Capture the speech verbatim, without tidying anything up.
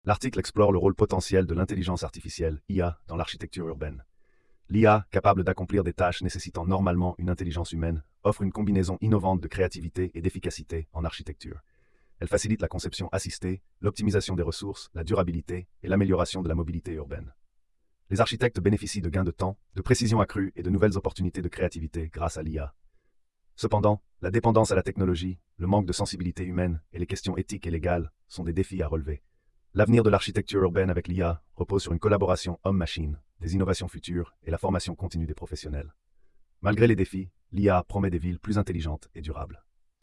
L'article explore le rôle potentiel de l'intelligence artificielle, I A, dans l'architecture urbaine. L'I A, capable d'accomplir des tâches nécessitant normalement une intelligence humaine, offre une combinaison innovante de créativité et d'efficacité en architecture. Elle facilite la conception assistée, l'optimisation des ressources, la durabilité et l'amélioration de la mobilité urbaine. Les architectes bénéficient de gains de temps, de précision accrue et de nouvelles opportunités de créativité grâce à l'I A. Cependant, la dépendance à la technologie, le manque de sensibilité humaine et les questions éthiques et légales sont des défis à relever. L'avenir de l'architecture urbaine avec l'I A repose sur une collaboration homme-machine, des innovations futures et la formation continue des professionnels. Malgré les défis, l'I A promet des villes plus intelligentes et durables.